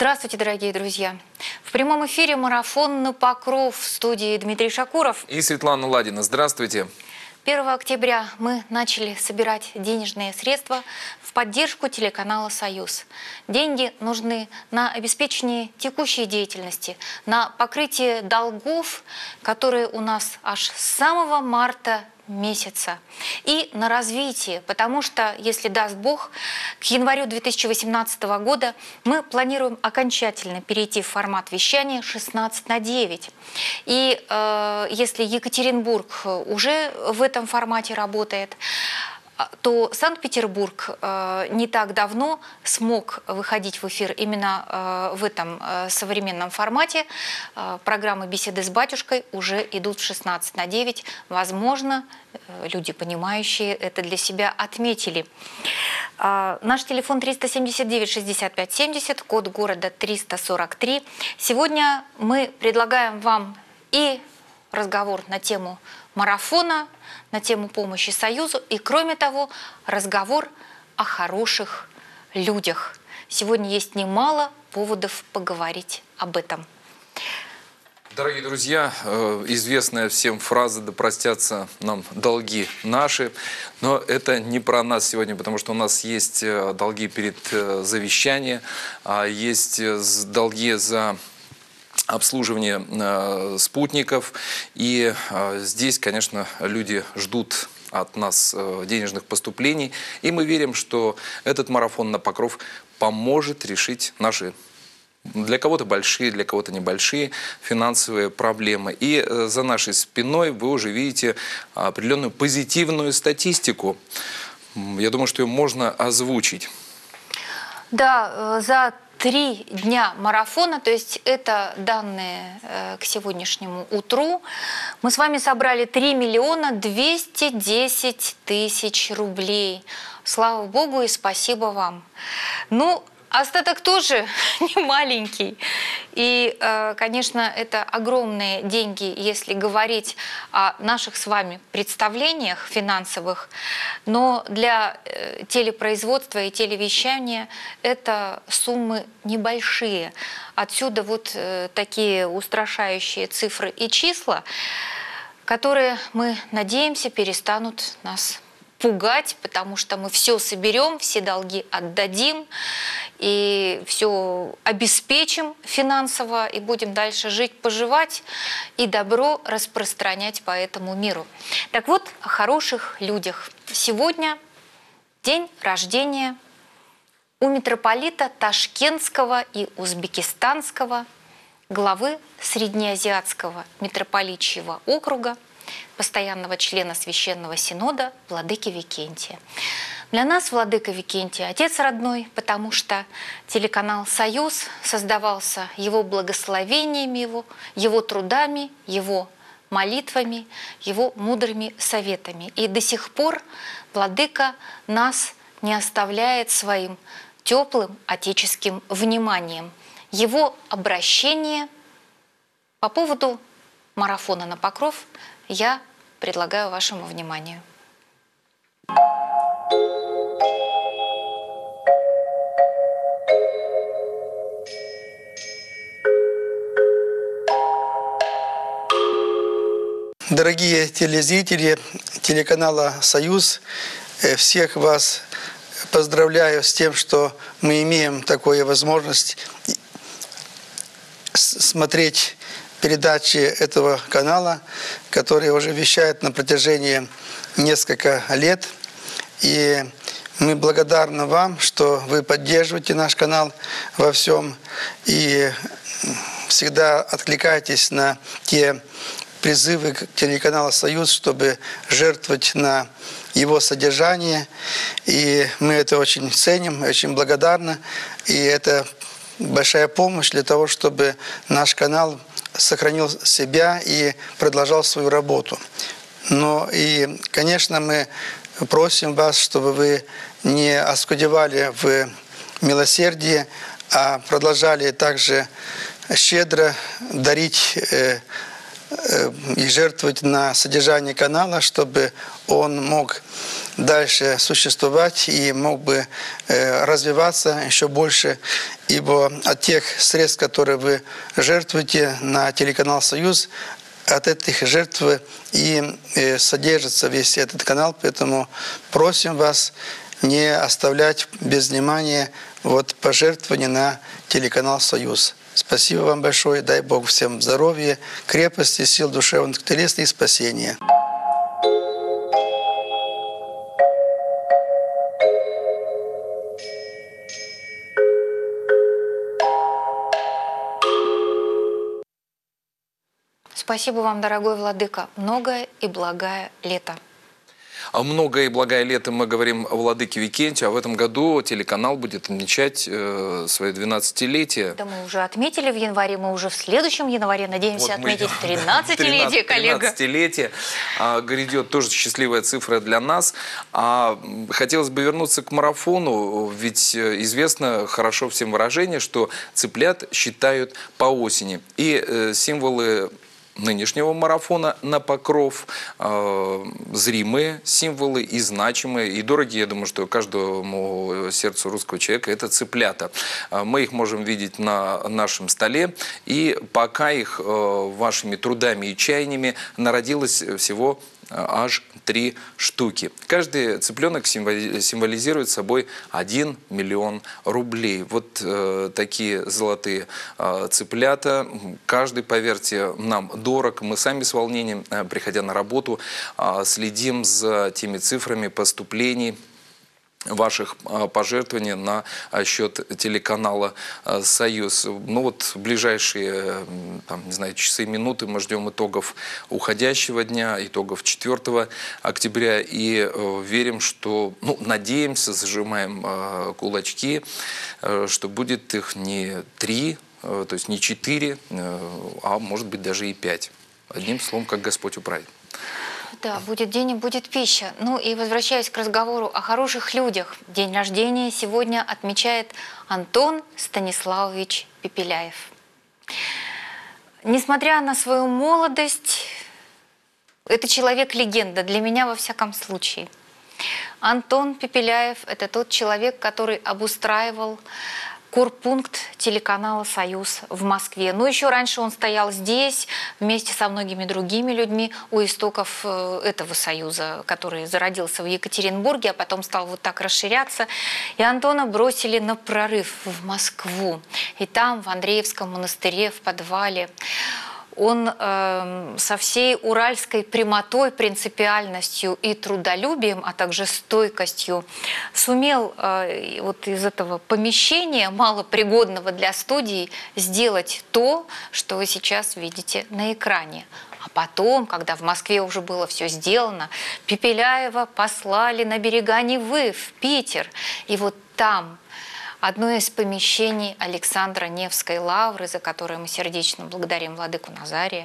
Здравствуйте, дорогие друзья! В прямом эфире марафон «На покров» в студии Дмитрий Шакуров и Светлана Ладина. Здравствуйте! 1 октября мы начали собирать денежные средства в поддержку телеканала «Союз». Деньги нужны на обеспечение текущей деятельности, на покрытие долгов, которые у нас аж с самого марта месяца, и на развитие, потому что, если даст Бог, к январю 2018 года мы планируем окончательно перейти в формат вещания 16:9. И если Екатеринбург уже в этом формате работает, то Санкт-Петербург не так давно смог выходить в эфир именно в этом современном формате. Программы «Беседы с батюшкой» уже идут в 16:9. Возможно, люди, понимающие, это для себя отметили. Наш телефон 379-65-70, код города 343. Сегодня мы предлагаем вам и разговор на тему марафона, на тему помощи Союзу и, кроме того, разговор о хороших людях. Сегодня есть немало поводов поговорить об этом. Дорогие друзья, известная всем фраза «Да простятся нам долги наши», но это не про нас сегодня, потому что у нас есть долги перед завещанием, есть долги за обслуживание спутников, и здесь, конечно, люди ждут от нас денежных поступлений, и мы верим, что этот марафон «На покров» поможет решить наши, для кого-то большие, для кого-то небольшие финансовые проблемы. И за нашей спиной вы уже видите определенную позитивную статистику. Я думаю, что ее можно озвучить. Да, за 3 дня марафона, то есть это данные к сегодняшнему утру, мы с вами собрали 3 210 000 рублей. Слава Богу и спасибо вам. Ну, остаток тоже не маленький. И, конечно, это огромные деньги, если говорить о наших с вами представлениях финансовых. Но для телепроизводства и телевещания это суммы небольшие. Отсюда вот такие устрашающие цифры и числа, которые, мы надеемся, перестанут нас пугать, потому что мы все соберем, все долги отдадим и все обеспечим финансово и будем дальше жить, поживать и добро распространять по этому миру. Так вот, о хороших людях. Сегодня день рождения у митрополита Ташкентского и Узбекистанского, главы Среднеазиатского митрополичьего округа, постоянного члена Священного Синода владыки Викентия. Для нас владыка Викентий – отец родной, потому что телеканал «Союз» создавался его благословениями, его трудами, его молитвами, его мудрыми советами. И до сих пор владыка нас не оставляет своим теплым отеческим вниманием. Его обращение по поводу марафона «На покров» я предлагаю вашему вниманию. Дорогие телезрители телеканала «Союз», всех вас поздравляю с тем, что мы имеем такую возможность смотреть передачи этого канала, который уже вещает на протяжении нескольких лет. И мы благодарны вам, что вы поддерживаете наш канал во всем и всегда откликаетесь на те призывы телеканала «Союз», чтобы жертвовать на его содержание. И мы это очень ценим, очень благодарны. И это большая помощь для того, чтобы наш канал сохранил себя и продолжал свою работу. Но и, конечно, мы просим вас, чтобы вы не оскудевали в милосердии, а продолжали также щедро дарить и жертвовать на содержание канала, чтобы он мог дальше существовать и мог бы развиваться еще больше. Ибо от тех средств, которые вы жертвуете на телеканал «Союз», от этих жертв и содержится весь этот канал. Поэтому просим вас не оставлять без внимания пожертвования на телеканал «Союз». Спасибо вам большое. Дай Бог всем здоровья, крепости, сил душевных, телесных и спасения. Спасибо вам, дорогой владыка. Многое и благое лето. Многое и благое лето мы говорим о владыке Викентию, а в этом году телеканал будет отмечать свое 12-летие. Да, мы уже отметили в январе, мы уже в следующем январе надеемся отметить 13-летие, коллега. 13-летие. Грядет тоже счастливая цифра для нас. Хотелось бы вернуться к марафону, ведь известно хорошо всем выражение, что цыплят считают по осени. И символы нынешнего марафона на покров, зримые символы и значимые, и дорогие, я думаю, что каждому сердцу русского человека, это цыплята. Мы их можем видеть на нашем столе, и пока их вашими трудами и чаяниями народилось всего аж 3 штуки. Каждый цыпленок символизирует собой 1 миллион рублей. Вот такие золотые цыплята. Каждый, поверьте, нам дорог. Мы сами с волнением, приходя на работу, следим за теми цифрами поступлений ваших пожертвований на счет телеканала «Союз». Ну вот в ближайшие, не знаю, часы, минуты мы ждем итогов уходящего дня, итогов 4 октября, и верим, что, надеемся, зажимаем кулачки, что будет их не 3, то есть не 4, а может быть даже и 5. Одним словом, как Господь управит. Да, будет день и будет пища. Ну и возвращаясь к разговору о хороших людях, день рождения сегодня отмечает Антон Станиславович Пепеляев. Несмотря на свою молодость, это человек-легенда, для меня во всяком случае. Антон Пепеляев – это тот человек, который обустраивал корпункт телеканала «Союз» в Москве. Но еще раньше он стоял здесь вместе со многими другими людьми у истоков этого союза, который зародился в Екатеринбурге, а потом стал вот так расширяться. И Антона бросили на прорыв в Москву. И там, в Андреевском монастыре, в подвале, он со всей уральской прямотой, принципиальностью и трудолюбием, а также стойкостью сумел вот из этого помещения, малопригодного для студии, сделать то, что вы сейчас видите на экране. А потом, когда в Москве уже было все сделано, Пепеляева послали на берега Невы, в Питер. И вот там одно из помещений Александра Невской лавры, за которое мы сердечно благодарим владыку Назария,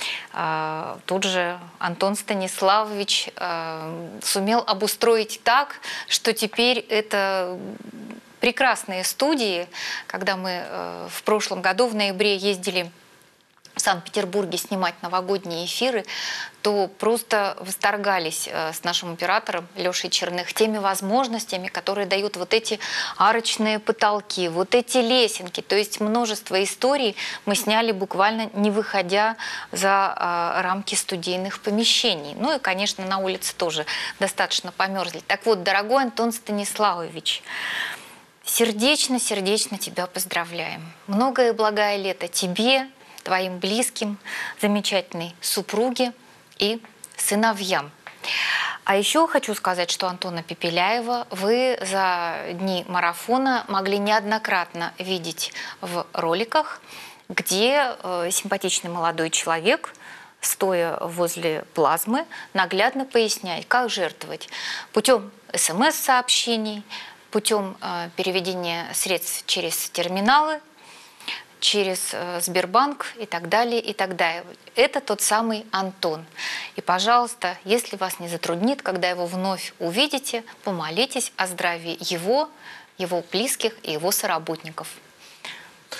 тут же Антон Станиславович сумел обустроить так, что теперь это прекрасные студии. Когда мы в прошлом году в ноябре ездили в Санкт-Петербурге снимать новогодние эфиры, то просто восторгались с нашим оператором Лешей Черных теми возможностями, которые дают вот эти арочные потолки, вот эти лесенки. То есть множество историй мы сняли буквально не выходя за рамки студийных помещений. Ну и, конечно, на улице тоже достаточно померзли. Так вот, дорогой Антон Станиславович, сердечно-сердечно тебя поздравляем. Многое благое лето тебе, твоим близким, замечательной супруге и сыновьям. А еще хочу сказать, что Антона Пепеляева вы за дни марафона могли неоднократно видеть в роликах, где симпатичный молодой человек, стоя возле плазмы, наглядно поясняет, как жертвовать путем СМС-сообщений, путем переведения средств через терминалы, через Сбербанк и так далее, и так далее. Это тот самый Антон. И, пожалуйста, если вас не затруднит, когда его вновь увидите, помолитесь о здравии его близких и его соработников.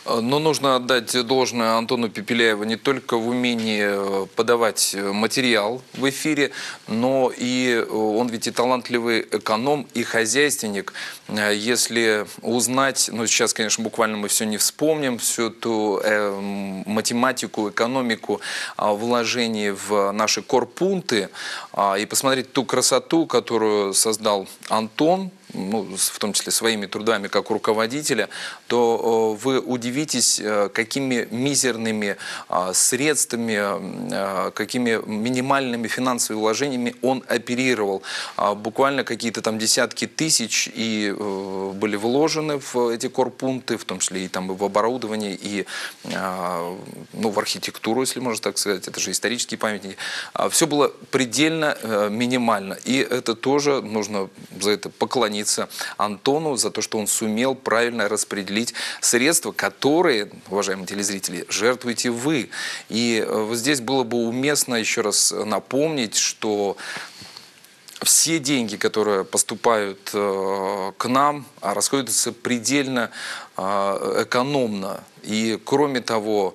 Но нужно отдать должное Антону Пепеляеву не только в умении подавать материал в эфире, но и он ведь и талантливый эконом, и хозяйственник. Если узнать, ну сейчас, конечно, буквально мы все не вспомним, всю эту математику, экономику вложений в наши корпункты, и посмотреть ту красоту, которую создал Антон, ну, в том числе своими трудами как руководителя, то вы удивитесь, какими мизерными средствами, какими минимальными финансовыми вложениями он оперировал. Буквально какие-то там десятки тысяч и были вложены в эти корпункты, в том числе и там и в оборудование, и ну, в архитектуру, если можно так сказать, это же исторические памятники. Все было предельно минимально, и это тоже нужно за это поклониться Антону, за то, что он сумел правильно распределить средства, которые, уважаемые телезрители, жертвуете вы. И вот здесь было бы уместно еще раз напомнить, что все деньги, которые поступают к нам, расходуются предельно экономно. И кроме того,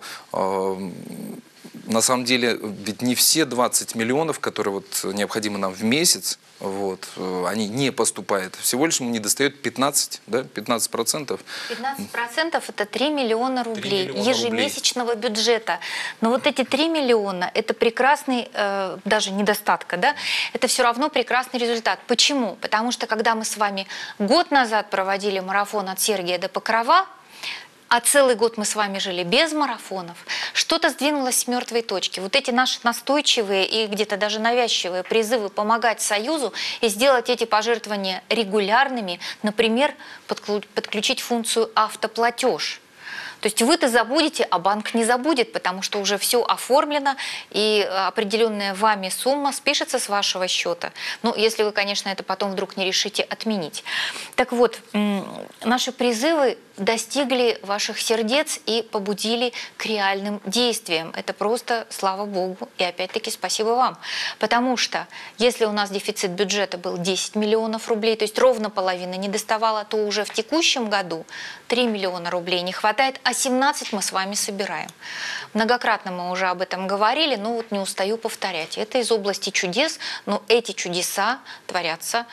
на самом деле, ведь не все 20 миллионов, которые вот необходимы нам в месяц, вот, они не поступают. Всего лишь ему недостает 15%. 15% это 3 миллиона рублей ежемесячного бюджета. Но вот эти 3 миллиона, это прекрасный, даже недостатка, да, это все равно прекрасный результат. Почему? Потому что когда мы с вами год назад проводили марафон от Сергия до Покрова, а целый год мы с вами жили без марафонов, что-то сдвинулось с мертвой точки. Вот эти наши настойчивые и где-то даже навязчивые призывы помогать Союзу и сделать эти пожертвования регулярными, например, подключить функцию автоплатеж. То есть вы-то забудете, а банк не забудет, потому что уже все оформлено, и определенная вами сумма спишется с вашего счета. Ну, если вы, конечно, это потом вдруг не решите отменить. Так вот, наши призывы достигли ваших сердец и побудили к реальным действиям. Это просто слава Богу и опять-таки спасибо вам. Потому что если у нас дефицит бюджета был 10 миллионов рублей, то есть ровно половина не доставала, то уже в текущем году 3 миллиона рублей не хватает, а 17 мы с вами собираем. Многократно мы уже об этом говорили, но вот не устаю повторять. Это из области чудес, но эти чудеса творятся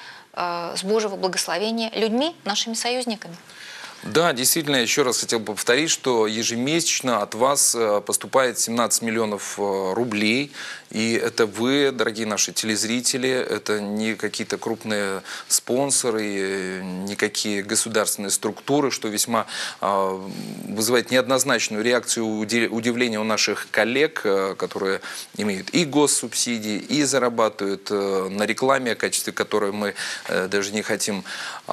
с Божьего благословения людьми, нашими союзниками. Да, действительно, еще раз хотел бы повторить, что ежемесячно от вас поступает 17 миллионов рублей. И это вы, дорогие наши телезрители, это не какие-то крупные спонсоры, никакие государственные структуры, что весьма вызывает неоднозначную реакцию удивления у наших коллег, которые имеют и госсубсидии, и зарабатывают на рекламе, о качестве которой мы даже не хотим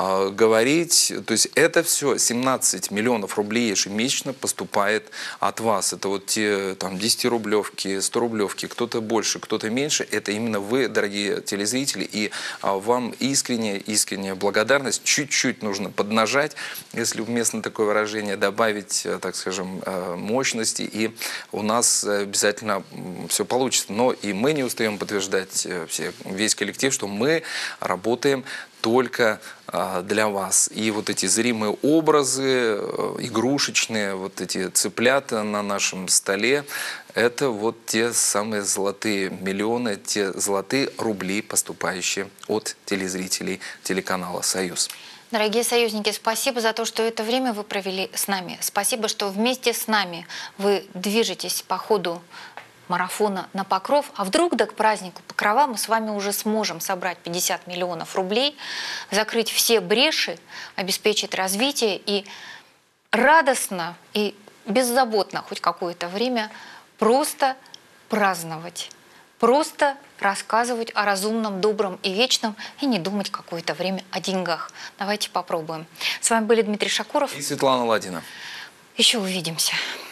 говорить. То есть это все 17 миллионов рублей ежемесячно поступает от вас. Это вот те там 10-рублевки, 100-рублевки, кто-то больше, кто-то меньше. Это именно вы, дорогие телезрители, и вам искренняя благодарность. Чуть-чуть нужно поднажать, если уместно такое выражение, добавить, так скажем, мощности, и у нас обязательно все получится. Но и мы не устаем подтверждать, весь коллектив, что мы работаем только для вас. И вот эти зримые образы, игрушечные, вот эти цыплята на нашем столе, это вот те самые золотые миллионы, те золотые рубли, поступающие от телезрителей телеканала «Союз». Дорогие союзники, спасибо за то, что это время вы провели с нами. Спасибо, что вместе с нами вы движетесь по ходу марафона на Покров, а вдруг да к празднику Покрова мы с вами уже сможем собрать 50 миллионов рублей, закрыть все бреши, обеспечить развитие и радостно и беззаботно хоть какое-то время просто праздновать, просто рассказывать о разумном, добром и вечном и не думать какое-то время о деньгах. Давайте попробуем. С вами были Дмитрий Шакуров и Светлана Ладина. Еще увидимся.